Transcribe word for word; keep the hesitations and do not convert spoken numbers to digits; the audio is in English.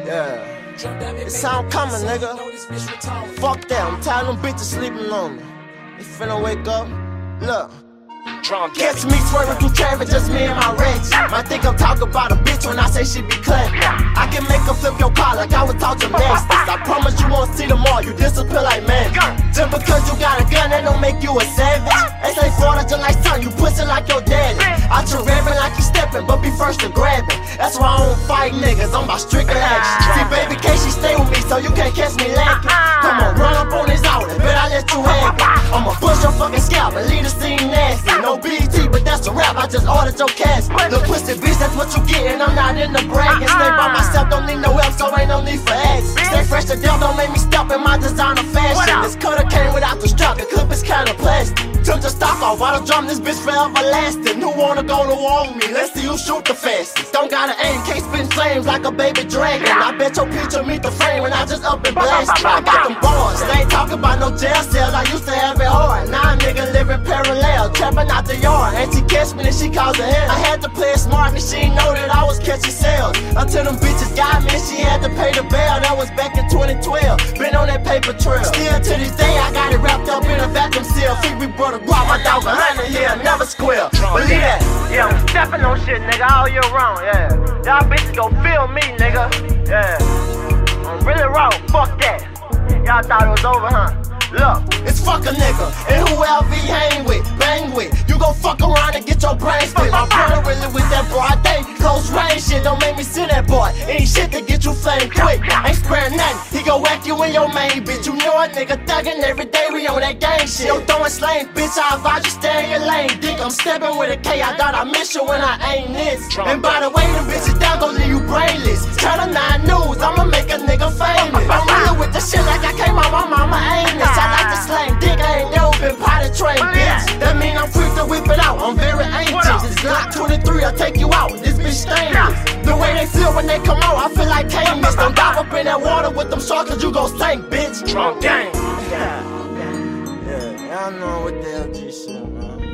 Yeah. It sound coming, nigga. Fuck that, I'm tired of them bitches sleeping on me. They finna wake up. Look. Catch me swerving through traffic, just me and my wretch. Might think I'm talking about a bitch when I say she be clapping. I can make her flip your car like I was taught gymnastics. I promise you won't see them all, you disappear like man. Just because you got a gun, that don't make you a savage. They say Florida just like son, you pussy like your daddy. I your revving like you stepping, but be first to grab it. That's why I don't fight niggas, I'm about strict action. See baby K, she stay with me, so you can't catch me lacking. Come on, run up on this outlet, bet I let you have it. I'ma push your fucking scalp and leave the scene nasty. No B E T, but that's a rap, I just ordered your cash. Look pussy bitch, that's what you get, and I'm not in the bragging. Stay by myself, don't need no help, so ain't no need for ads. Stay fresh to death, don't make me stop in my designer fashion. This cutter came without the strap, the clip is kinda plastic. Took the stock off, I don't drum this bitch forever lasting. Who wanna go to war with me? Let's see who shoot the fastest. Don't gotta aim, can't spin flames like a baby dragon. I bet your picture meet the frame when I just up and blast it. I got them bars, they ain't talking about no jail cells. I used to have it hard, now a nigga living parallel, trapping out the yard. And she catch me, then she calls the hell. I had to play it smart, and she ain't know that I was catching sales. Until them bitches got me, and she had to pay the bail. That was back in twenty twelve, been on that paper trail. Still to this day, I got it wrapped up in a vacuum seal. Think we brought a guap, my dog behind the hill, never squeal. Believe that. Yeah, I'm stepping on shit, nigga, all year round, yeah. Y'all bitches gon' feel me, nigga, yeah. I'm really raw, fuck that. Y'all thought it was over, huh? Look, it's fuck a nigga, and whoever he hang with, bang with. You gon' fuck around and get your brain split. My brother really with that broad day, close range shit. Don't make me see that boy. Ain't shit to get you flame quick. Ain't sparing nothing. He gon' whack you in your main bitch. You know a nigga thuggin' every day. We on that gang shit. Yo, throwing slang, bitch. I advise you stay in your lane. Dick, I'm stepping with a K. I thought I miss you when I ain't this. And by the way, them bitches down gon' leave you brainless. Channel nine News, I'ma make a nigga famous. I'm real with the shit like I came out my mama aimless. I like to slang dick, I ain't never been potty trained, bitch. That mean I'm quick to whip it out, I'm very anxious. It's Glock twenty-three, I'll take you out, this bitch stainless. The way they feel when they come out, I feel like Camus. Don't dive up in that water with them sharks, cause you gon' stink, bitch. Drunk gang. Yeah, yeah, y'all know what the L G shit, man.